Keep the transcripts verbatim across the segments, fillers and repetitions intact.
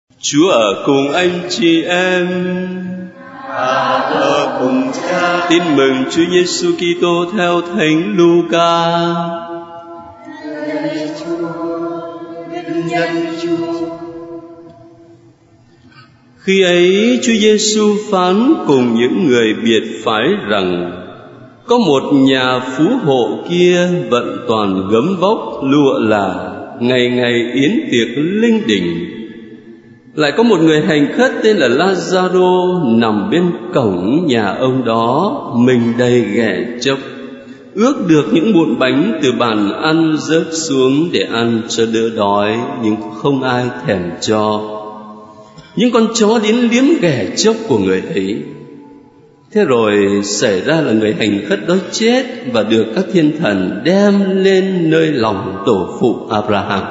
Chúa ở cùng anh chị em và ở cùng Cha. Tin mừng Chúa Giêsu Kitô theo Thánh Luca. Lạy Chúa, vinh danh Chúa. Khi ấy Chúa Giêsu phán cùng những người biệt phái rằng: có một nhà phú hộ kia vận toàn gấm vóc lụa là, ngày ngày yến tiệc linh đình. Lại có một người hành khất tên là Lazaro nằm bên cổng nhà ông đó, mình đầy ghẻ chốc, ước được những bụn bánh từ bàn ăn rớt xuống để ăn cho đỡ đói, nhưng không ai thèm cho. Những con chó đến liếm ghẻ chốc của người ấy. Thế rồi xảy ra là người hành khất đó chết và được các thiên thần đem lên nơi lòng tổ phụ Abraham.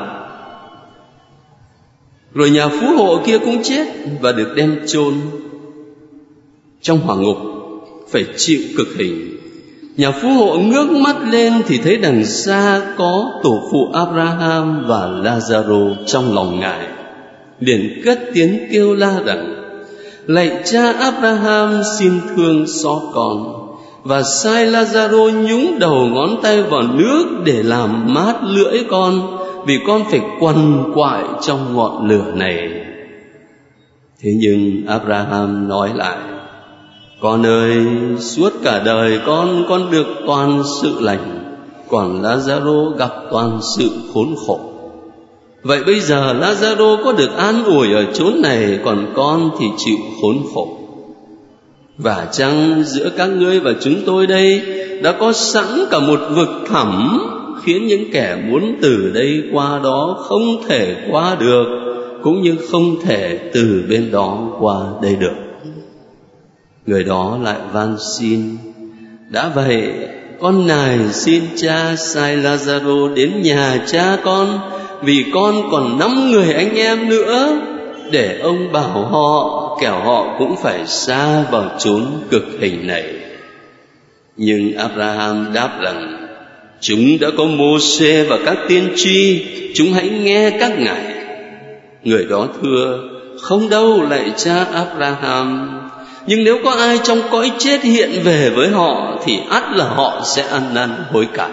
Rồi nhà phú hộ kia cũng chết và được đem chôn trong hỏa ngục, phải chịu cực hình. Nhà phú hộ ngước mắt lên thì thấy đằng xa có tổ phụ Abraham và Lazaro trong lòng ngài, liền cất tiếng kêu la rằng: lạy cha Abraham, xin thương xót con, và sai Lazaro nhúng đầu ngón tay vào nước để làm mát lưỡi con, vì con phải quằn quại trong ngọn lửa này. Thế nhưng Abraham nói lại: con ơi, suốt cả đời con con được toàn sự lành, còn Lazaro gặp toàn sự khốn khổ. Vậy bây giờ Lazaro có được an ủi ở chốn này, còn con thì chịu khốn khổ. Và chăng giữa các ngươi và chúng tôi đây đã có sẵn cả một vực thẳm, khiến những kẻ muốn từ đây qua đó không thể qua được, cũng như không thể từ bên đó qua đây được. Người đó lại van xin: đã vậy, con nài xin cha sai Lazaro đến nhà cha con, vì con còn năm người anh em nữa, để ông bảo họ, kẻo họ cũng phải sa vào chốn cực hình này. Nhưng Abraham đáp rằng: chúng đã có Mô-sê và các tiên tri, chúng hãy nghe các ngài. Người đó thưa: không đâu, lạy cha Abraham, nhưng nếu có ai trong cõi chết hiện về với họ thì ắt là họ sẽ ăn năn hối cải.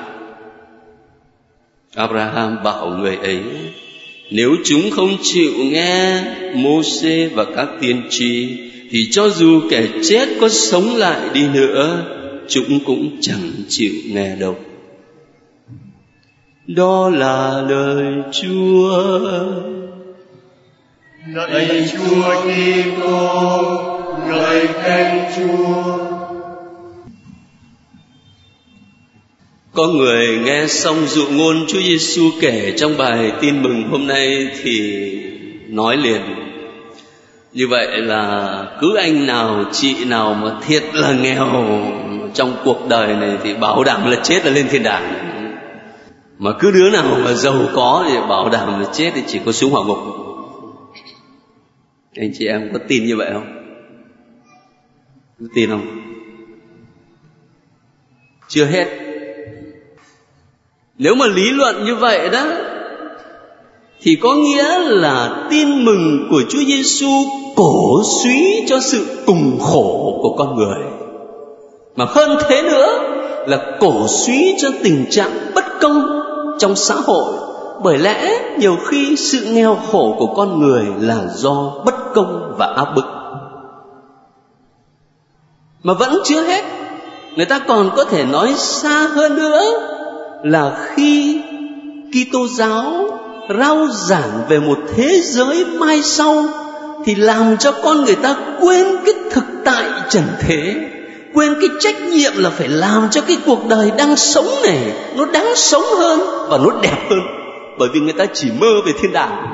Abraham bảo người ấy: nếu chúng không chịu nghe Mô-sê và các tiên tri, thì cho dù kẻ chết có sống lại đi nữa, chúng cũng chẳng chịu nghe đâu. Đó là lời Chúa. Lạy Chúa Kitô, ngợi khen Chúa. Có người nghe xong dụ ngôn Chúa Giêsu kể trong bài tin mừng hôm nay thì nói liền: như vậy là cứ anh nào chị nào mà thiệt là nghèo trong cuộc đời này thì bảo đảm là chết là lên thiên đàng, mà cứ đứa nào mà giàu có thì bảo đảm là chết thì chỉ có xuống hỏa ngục. Anh chị em có tin như vậy không? Có tin không? Chưa hết. Nếu mà lý luận như vậy đó thì có nghĩa là tin mừng của Chúa Giêsu cổ suý cho sự cùng khổ của con người, mà hơn thế nữa là cổ suý cho tình trạng bất công trong xã hội. Bởi lẽ nhiều khi sự nghèo khổ của con người là do bất công và áp bức. Mà vẫn chưa hết, người ta còn có thể nói xa hơn nữa là khi Kitô giáo rao giảng về một thế giới mai sau thì làm cho con người ta quên cái thực tại trần thế, quên cái trách nhiệm là phải làm cho cái cuộc đời đang sống này nó đáng sống hơn và nó đẹp hơn, bởi vì người ta chỉ mơ về thiên đàng.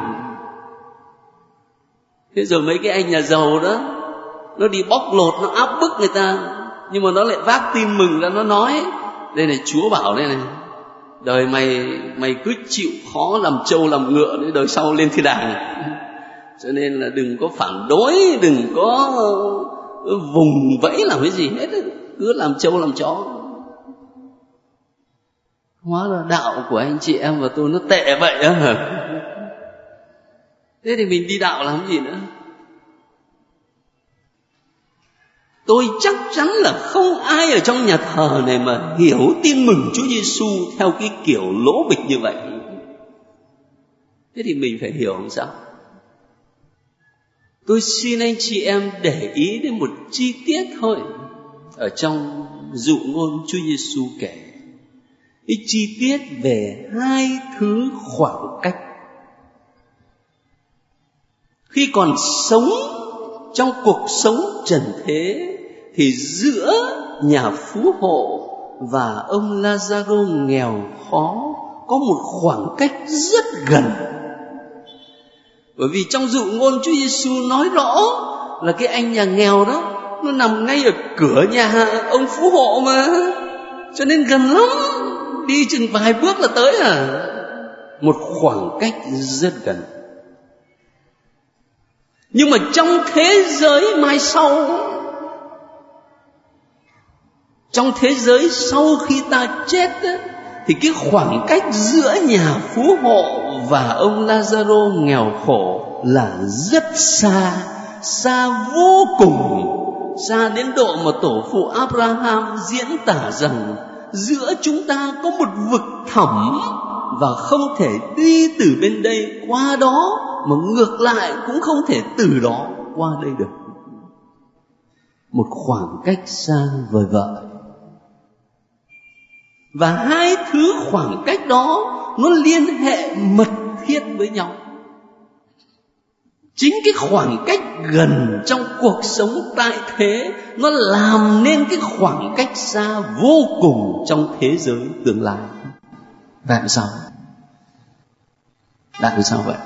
Thế rồi mấy cái anh nhà giàu đó, nó đi bóc lột, nó áp bức người ta, nhưng mà nó lại vác tin mừng ra, nó nói: đây này, Chúa bảo đây này, đời mày mày cứ chịu khó làm trâu làm ngựa để đời sau lên thiên đàng. Cho nên là đừng có phản đối, đừng có vùng vẫy làm cái gì hết, cứ làm trâu làm chó. Hóa là đạo của anh chị em và tôi nó tệ vậy á hả? Thế thì mình đi đạo làm gì nữa? Tôi chắc chắn là không ai ở trong nhà thờ này mà hiểu tin mừng Chúa Giêsu theo cái kiểu lỗ bịch như vậy. Thế thì mình phải hiểu làm sao? Tôi xin anh chị em để ý đến một chi tiết thôi ở trong dụ ngôn Chúa Giêsu kể. Cái chi tiết về hai thứ khoảng cách. Khi còn sống trong cuộc sống trần thế thì giữa nhà phú hộ và ông Lazaro nghèo khó có một khoảng cách rất gần. Bởi vì trong dụ ngôn Chúa Giêsu nói rõ là cái anh nhà nghèo đó nó nằm ngay ở cửa nhà ông phú hộ mà, cho nên gần lắm, đi chừng vài bước là tới à. Một khoảng cách rất gần. Nhưng mà trong thế giới mai sau, trong thế giới sau khi ta chết á, thì cái khoảng cách giữa nhà phú hộ và ông Lazaro nghèo khổ là rất xa, xa vô cùng, xa đến độ mà tổ phụ Abraham diễn tả rằng giữa chúng ta có một vực thẳm và không thể đi từ bên đây qua đó, mà ngược lại cũng không thể từ đó qua đây được. Một khoảng cách xa vời vợi. Và hai thứ khoảng cách đó nó liên hệ mật thiết với nhau. Chính cái khoảng cách gần trong cuộc sống tại thế nó làm nên cái khoảng cách xa vô cùng trong thế giới tương lai. Tại sao? Tại sao vậy?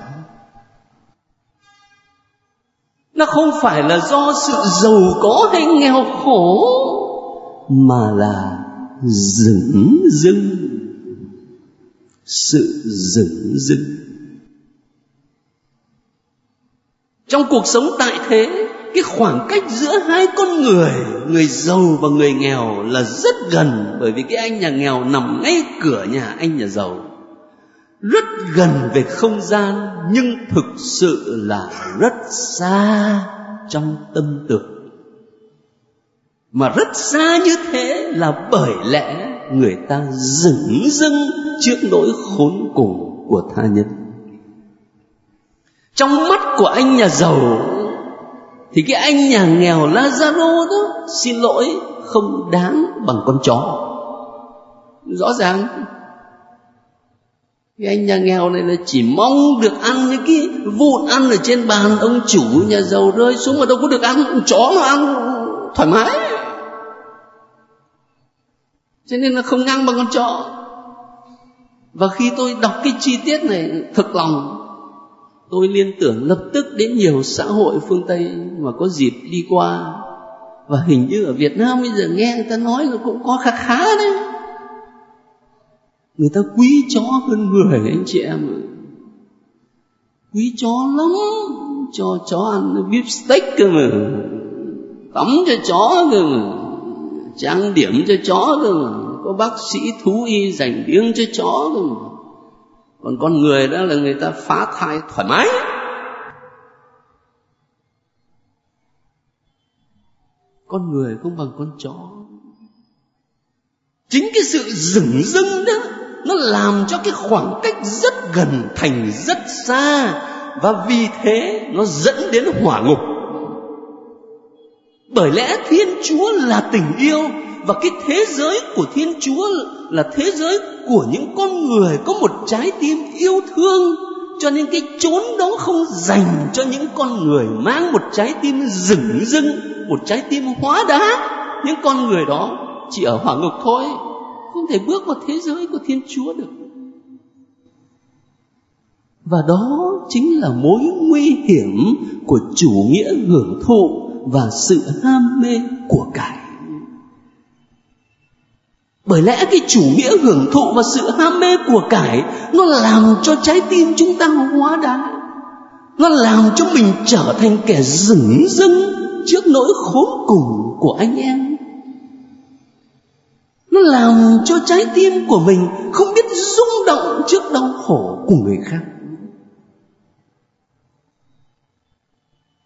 Nó không phải là do sự giàu có hay nghèo khổ, mà là dửng dưng. Sự dửng dưng. Trong cuộc sống tại thế, cái khoảng cách giữa hai con người, người giàu và người nghèo là rất gần. Bởi vì cái anh nhà nghèo nằm ngay cửa nhà anh nhà giàu. Rất gần về không gian, nhưng thực sự là rất xa trong tâm tưởng. Mà rất xa như thế là bởi lẽ người ta dửng dưng trước nỗi khốn cùng của tha nhân. Trong mắt của anh nhà giàu thì cái anh nhà nghèo Lazaro đó, xin lỗi, không đáng bằng con chó. Rõ ràng cái anh nhà nghèo này là chỉ mong được ăn những cái vụn ăn ở trên bàn ông chủ nhà giàu rơi xuống mà đâu có được ăn. Chó nó ăn thoải mái, cho nên là không ngang bằng con chó. Và khi tôi đọc cái chi tiết này, thực lòng tôi liên tưởng lập tức đến nhiều xã hội phương Tây mà có dịp đi qua. Và hình như ở Việt Nam bây giờ nghe người ta nói là cũng có khá khá đấy. Người ta quý chó hơn người, anh chị em ạ. Quý chó lắm. Cho chó ăn beef steak cơ mà, tắm cho chó cơ mà, trang điểm cho chó cơ mà, có bác sĩ thú y dành riêng cho chó cơ mà. Còn con người đó là người ta phá thai thoải mái. Con người không bằng con chó. Chính cái sự dửng dưng đó nó làm cho cái khoảng cách rất gần thành rất xa. Và vì thế nó dẫn đến hỏa ngục. Bởi lẽ Thiên Chúa là tình yêu, và cái thế giới của Thiên Chúa là thế giới của những con người có một trái tim yêu thương. Cho nên cái chốn đó không dành cho những con người mang một trái tim dửng dưng, một trái tim hóa đá. Những con người đó chỉ ở hỏa ngục thôi, không thể bước vào thế giới của Thiên Chúa được. Và đó chính là mối nguy hiểm của chủ nghĩa hưởng thụ và sự ham mê của cải. Bởi lẽ cái chủ nghĩa hưởng thụ và sự ham mê của cải nó làm cho trái tim chúng ta hóa đá. Nó làm cho mình trở thành kẻ dửng dưng trước nỗi khốn cùng của anh em. Nó làm cho trái tim của mình không biết rung động trước đau khổ của người khác.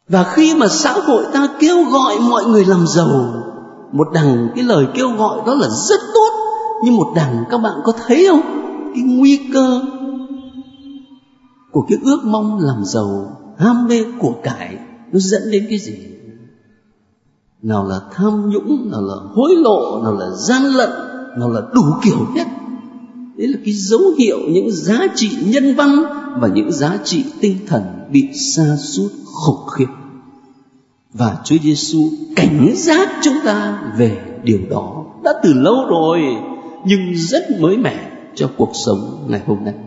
Và khi mà xã hội ta kêu gọi mọi người làm giàu, một đằng cái lời kêu gọi đó là rất tốt, nhưng một đằng các bạn có thấy không, cái nguy cơ của cái ước mong làm giàu, ham mê của cải, nó dẫn đến cái gì? Nào là tham nhũng, nào là hối lộ, nào là gian lận, nào là đủ kiểu hết. Đấy là cái dấu hiệu những giá trị nhân văn và những giá trị tinh thần bị sa sút khủng khiếp. Và Chúa Giêsu cảnh giác chúng ta về điều đó đã từ lâu rồi, nhưng rất mới mẻ cho cuộc sống ngày hôm nay.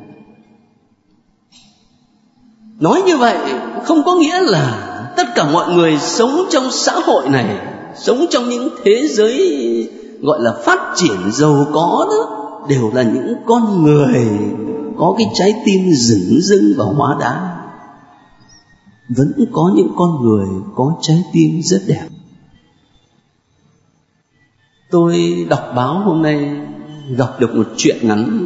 Nói như vậy không có nghĩa là tất cả mọi người sống trong xã hội này, sống trong những thế giới gọi là phát triển giàu có đó, đều là những con người có cái trái tim dửng dưng và hóa đá. Vẫn có những con người có trái tim rất đẹp. Tôi đọc báo hôm nay gặp được một chuyện ngắn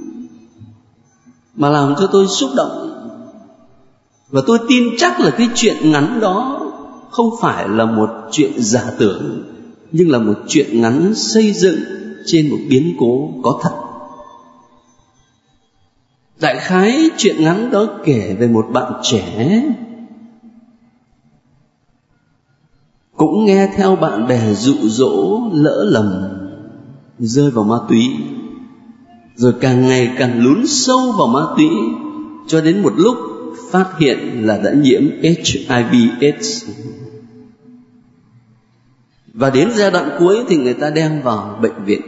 mà làm cho tôi xúc động. Và tôi tin chắc là cái chuyện ngắn đó không phải là một chuyện giả tưởng, nhưng là một chuyện ngắn xây dựng trên một biến cố có thật. Đại khái chuyện ngắn đó kể về một bạn trẻ cũng nghe theo bạn bè dụ dỗ, lỡ lầm rơi vào ma túy, rồi càng ngày càng lún sâu vào ma túy, cho đến một lúc phát hiện là đã nhiễm H I V AIDS. Và đến giai đoạn cuối thì người ta đem vào bệnh viện.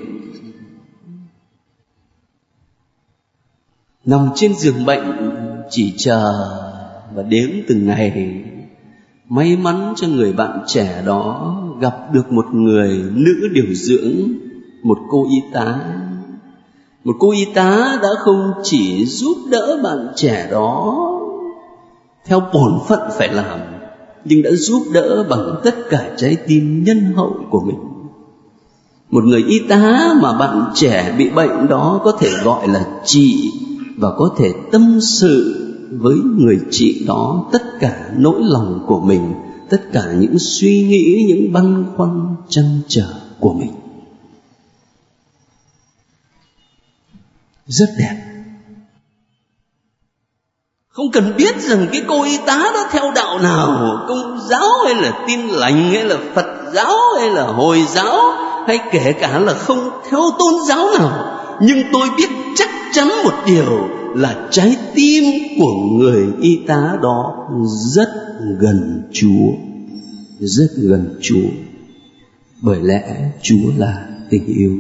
Nằm trên giường bệnh chỉ chờ và đếm từng ngày. May mắn cho người bạn trẻ đó gặp được một người nữ điều dưỡng, một cô y tá. Một cô y tá đã không chỉ giúp đỡ bạn trẻ đó theo bổn phận phải làm, nhưng đã giúp đỡ bằng tất cả trái tim nhân hậu của mình. Một người y tá mà bạn trẻ bị bệnh đó có thể gọi là chị, và có thể tâm sự với người chị đó tất cả nỗi lòng của mình, tất cả những suy nghĩ, những băn khoăn trăn trở của mình. Rất đẹp. Không cần biết rằng cái cô y tá đó theo đạo nào, Công giáo hay là Tin Lành hay là Phật giáo hay là Hồi giáo, hay kể cả là không theo tôn giáo nào, nhưng tôi biết chắc chắn một điều là trái tim của người y tá đó rất gần Chúa, rất gần Chúa, bởi lẽ Chúa là tình yêu.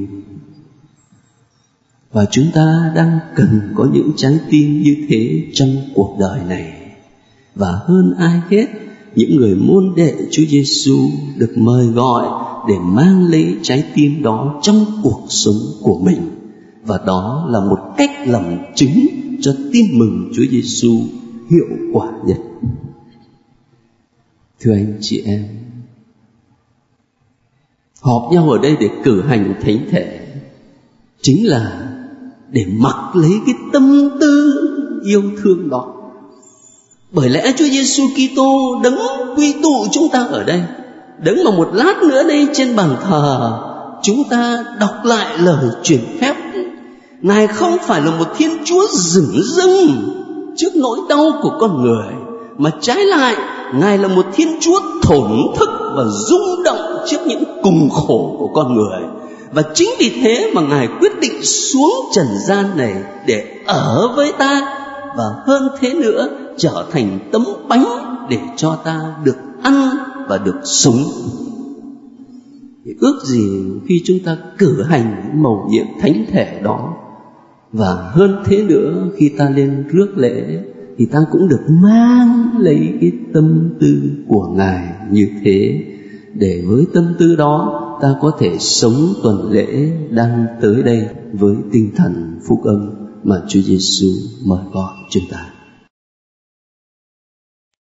Và chúng ta đang cần có những trái tim như thế trong cuộc đời này. Và hơn ai hết, những người môn đệ Chúa Giêsu được mời gọi để mang lấy trái tim đó trong cuộc sống của mình. Và đó là một cách làm chứng cho tin mừng Chúa Giêsu hiệu quả nhất. Thưa anh chị em, họp nhau ở đây để cử hành thánh thể chính là để mặc lấy cái tâm tư yêu thương đó. Bởi lẽ Chúa Giêsu Kitô đấng quy tụ chúng ta ở đây, đấng mà một lát nữa đây trên bàn thờ chúng ta đọc lại lời truyền phép, Ngài không phải là một Thiên Chúa dửng dưng trước nỗi đau của con người, mà trái lại Ngài là một Thiên Chúa thổn thức và rung động trước những cùng khổ của con người. Và chính vì thế mà Ngài quyết định xuống trần gian này để ở với ta, và hơn thế nữa trở thành tấm bánh để cho ta được ăn và được sống. Thì ước gì khi chúng ta cử hành mầu nhiệm thánh thể đó, và hơn thế nữa khi ta lên rước lễ thì ta cũng được mang lấy cái tâm tư của Ngài như thế, để với tâm tư đó ta có thể sống tuần lễ đang tới đây với tinh thần phúc âm mà Chúa Giêsu mời gọi chúng ta.